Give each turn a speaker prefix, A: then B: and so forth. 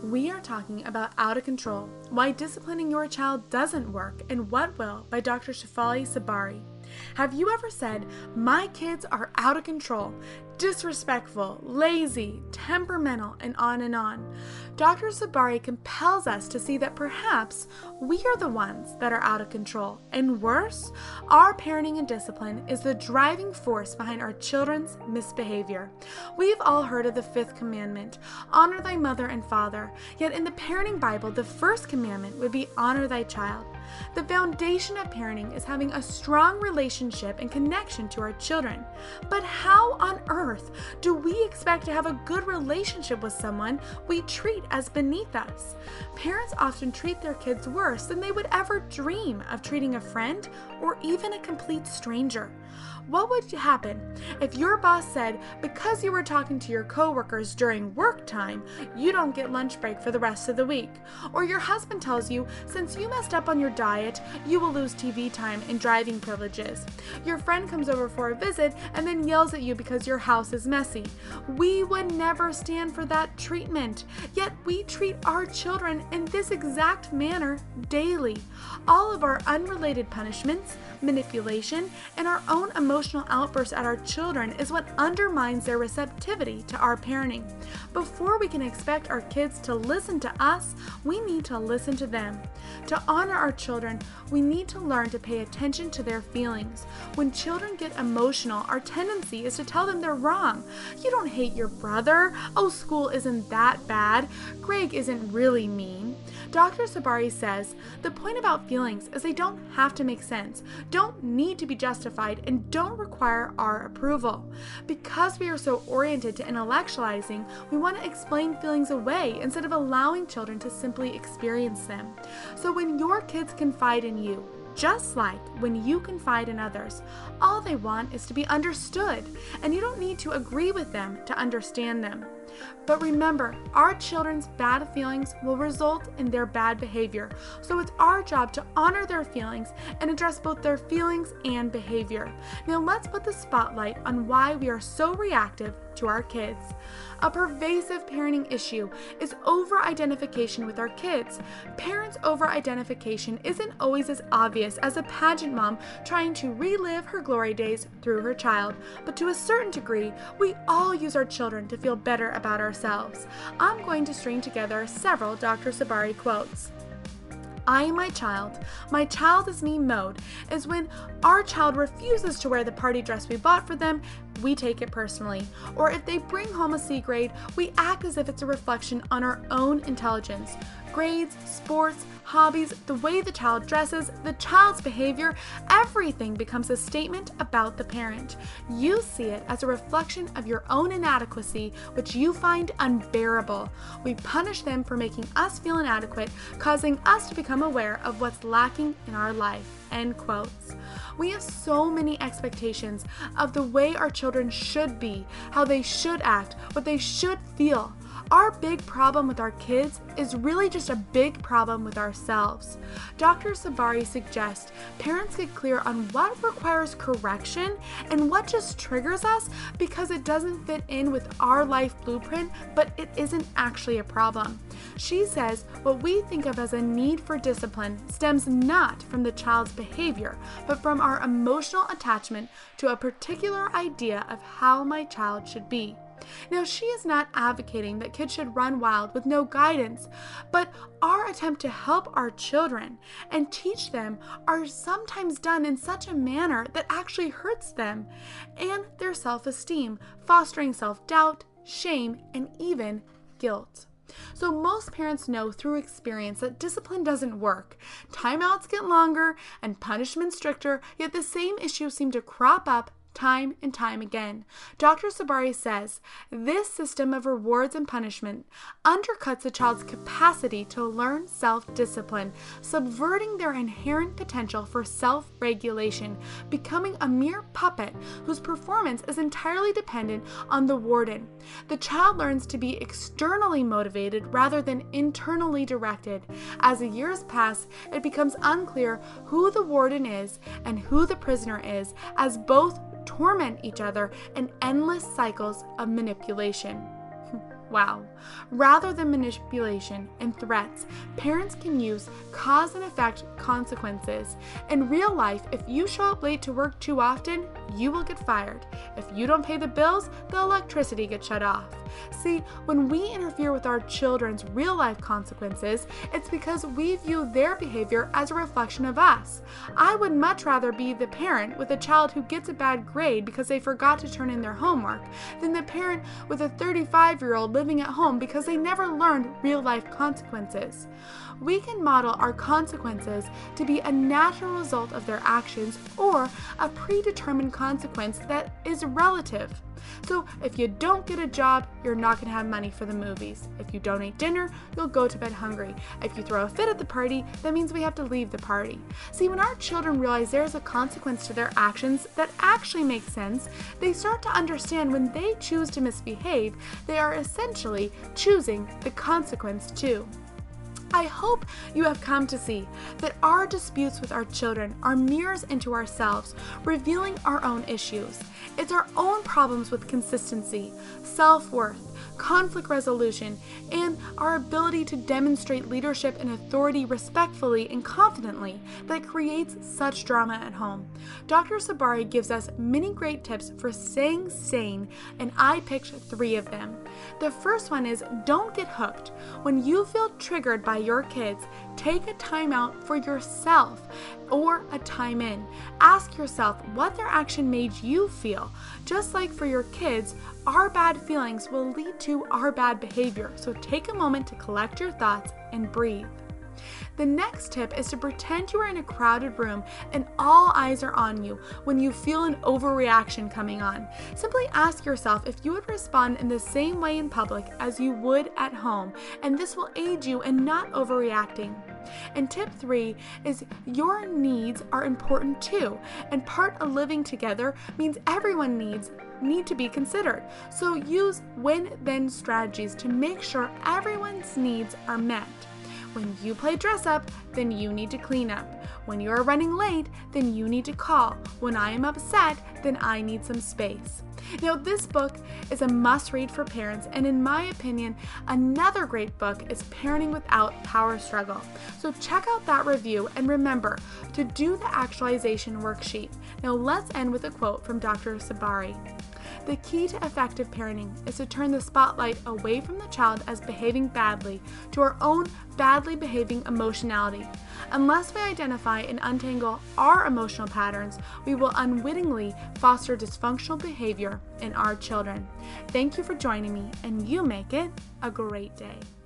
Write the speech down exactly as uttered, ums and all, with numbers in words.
A: We are talking about Out of Control, Why Disciplining Your Child Doesn't Work and What Will by Doctor Shefali Tsabary. Have you ever said, my kids are out of control, disrespectful, lazy, temperamental, and on and on? Doctor Tsabary compels us to see that perhaps we are the ones that are out of control. And worse, our parenting and discipline is the driving force behind our children's misbehavior. We've all heard of the fifth commandment, honor thy mother and father. Yet in the parenting Bible, the first commandment would be honor thy child. The foundation of parenting is having a strong relationship and connection to our children. But how on earth do we expect to have a good relationship with someone we treat as beneath us? Parents often treat their kids worse than they would ever dream of treating a friend or even a complete stranger. What would happen if your boss said, because you were talking to your coworkers during work time, you don't get lunch break for the rest of the week? Or your husband tells you, since you messed up on your diet, you will lose T V time and driving privileges. Your friend comes over for a visit and then yells at you because your house is messy. We would never stand for that treatment. Yet we treat our children in this exact manner daily. All of our unrelated punishments, manipulation, and our own emotional outbursts at our children is what undermines their receptivity to our parenting. Before we can expect our kids to listen to us, we need to listen to them. To honor our children, we need to learn to pay attention to their feelings. When children get emotional, our tendency is to tell them they're wrong. You don't hate your brother. Oh, school isn't that bad. Greg isn't really mean. Doctor Tsabary says, the point about feelings is they don't have to make sense, don't need to be justified, and don't require our approval. Because we are so oriented to intellectualizing, we want to explain feelings away instead of allowing children to simply experience them. So when your kids confide in you, just like when you confide in others, all they want is to be understood, and you don't need to agree with them to understand them. But remember, our children's bad feelings will result in their bad behavior, so it's our job to honor their feelings and address both their feelings and behavior. Now let's put the spotlight on why we are so reactive to our kids. A pervasive parenting issue is over-identification with our kids. Parents' over-identification isn't always as obvious as a pageant mom trying to relive her glory days through her child, but to a certain degree, we all use our children to feel better about ourselves. I'm going to string together several Doctor Tsabary quotes. I am my child, my child is me mode is when our child refuses to wear the party dress we bought for them, we take it personally. Or if they bring home a C grade, we act as if it's a reflection on our own intelligence. Grades, sports, hobbies, the way the child dresses, the child's behavior, everything becomes a statement about the parent. You see it as a reflection of your own inadequacy, which you find unbearable. We punish them for making us feel inadequate, causing us to become aware of what's lacking in our life. End quotes. We have so many expectations of the way our children should be, how they should act, what they should feel. Our big problem with our kids is really just a big problem with ourselves. Doctor Tsabary suggests parents get clear on what requires correction and what just triggers us because it doesn't fit in with our life blueprint, but it isn't actually a problem. She says what we think of as a need for discipline stems not from the child's behavior, but from our emotional attachment to a particular idea of how my child should be. Now, she is not advocating that kids should run wild with no guidance, but our attempt to help our children and teach them are sometimes done in such a manner that actually hurts them and their self-esteem, fostering self-doubt, shame, and even guilt. So most parents know through experience that discipline doesn't work. Timeouts get longer and punishments stricter, yet the same issues seem to crop up time and time again. Doctor Tsabary says, this system of rewards and punishment undercuts a child's capacity to learn self-discipline, subverting their inherent potential for self-regulation, becoming a mere puppet whose performance is entirely dependent on the warden. The child learns to be externally motivated rather than internally directed. As the years pass, it becomes unclear who the warden is and who the prisoner is, as both torment each other in endless cycles of manipulation. Wow. Rather than manipulation and threats, parents can use cause and effect consequences. In real life, if you show up late to work too often, you will get fired. If you don't pay the bills, the electricity gets shut off. See, when we interfere with our children's real-life consequences, it's because we view their behavior as a reflection of us. I would much rather be the parent with a child who gets a bad grade because they forgot to turn in their homework than the parent with a thirty-five-year-old living at home because they never learned real-life consequences. We can model our consequences to be a natural result of their actions or a predetermined consequence that is relative. So if you don't get a job, you're not going to have money for the movies. If you don't eat dinner, you'll go to bed hungry. If you throw a fit at the party, that means we have to leave the party. See, when our children realize there's a consequence to their actions that actually makes sense, they start to understand when they choose to misbehave, they are essentially choosing the consequence too. I hope you have come to see that our disputes with our children are mirrors into ourselves, revealing our own issues. It's our own problems with consistency, self-worth, conflict resolution, and our ability to demonstrate leadership and authority respectfully and confidently that creates such drama at home. Doctor Sabari gives us many great tips for staying sane, and I picked three of them. The first one is don't get hooked. When you feel triggered by your kids, take a time out for yourself or a time in. Ask yourself what their action made you feel. Just like for your kids, our bad feelings will lead to our bad behavior, so take a moment to collect your thoughts and breathe. The next tip is to pretend you are in a crowded room and all eyes are on you when you feel an overreaction coming on. Simply ask yourself if you would respond in the same way in public as you would at home, and this will aid you in not overreacting. And tip three is your needs are important too, and part of living together means everyone needs need to be considered. So use when-then strategies to make sure everyone's needs are met. When you play dress up, then you need to clean up. When you are running late, then you need to call. When I am upset, then I need some space. Now, this book is a must-read for parents, and in my opinion, another great book is Parenting Without Power Struggle. So check out that review, and remember to do the actualization worksheet. Now, let's end with a quote from Doctor Sabari. The key to effective parenting is to turn the spotlight away from the child as behaving badly to our own badly behaving emotionality. Unless we identify and untangle our emotional patterns, we will unwittingly foster dysfunctional behavior in our children. Thank you for joining me, and you make it a great day.